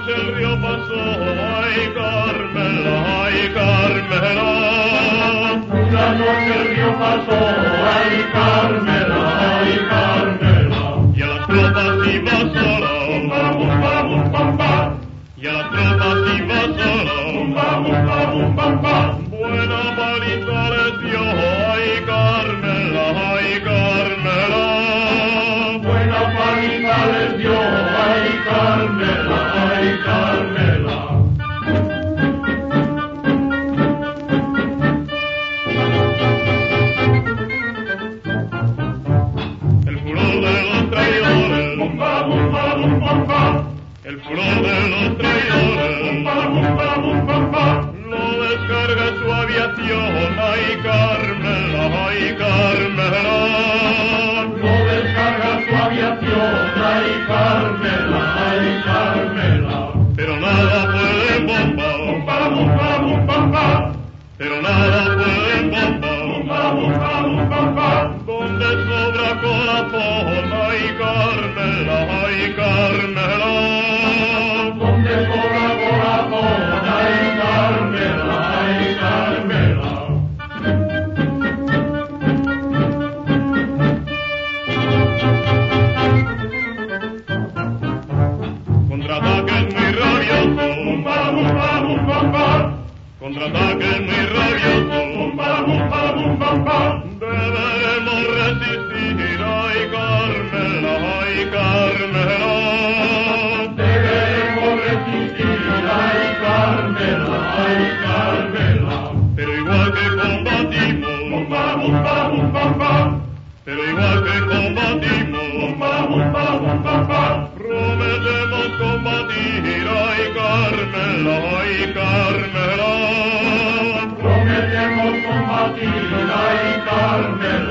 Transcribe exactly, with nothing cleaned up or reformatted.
noche el río pasó, ay Carmela, ay Carmela. Una noche el río pasó, ay Carmela, ay Carmela. Y a las tropas iba sola, Bum, bum, bum, bum, bum. y a las tropas iba sola. Bum, bum, bum, bum, bum. Buena paliza les dio, ay Carmela, ay Carmela. Buena paliza les dio, ay Carmela, ay Carmela. El furor de los traidores, Bum, bum, bum, bum, bum, bum. el furor de los traidores, Bum, bum, bum, bum, bum. lo descarga su aviación, ay Carmela, ay Carmela. No descarga su aviación, ay Carmela, ay Carmela. Pero nada puede bomba, Bum, bum, bum, bum, bum, bum. pero nada puede bomba. Bum, bum, bum, bum, bum. Donde sobra corazón, ay Carmela, ay Carmela. Donde sobra corazón, ay Carmela, ay Carmela. Contraataques muy rabiosos, Bum, bum, bum, bum, bum, bum. contraataques muy rabiosos. Bum, bum, bum, bum, bum, bum. Deberemos resistir, ay Carmela, ay Carmela. Debemos resistir, ay Carmela, ay Carmela. Pero igual que combatimos, Bum, bum, bum, bum, bum, bum. pero igual que combatimos, Bum, bum, bum, bum, bum, bum. prometemos combatir, ay Carmela, ay Carmela. Prometemos combatir, ay Carmela.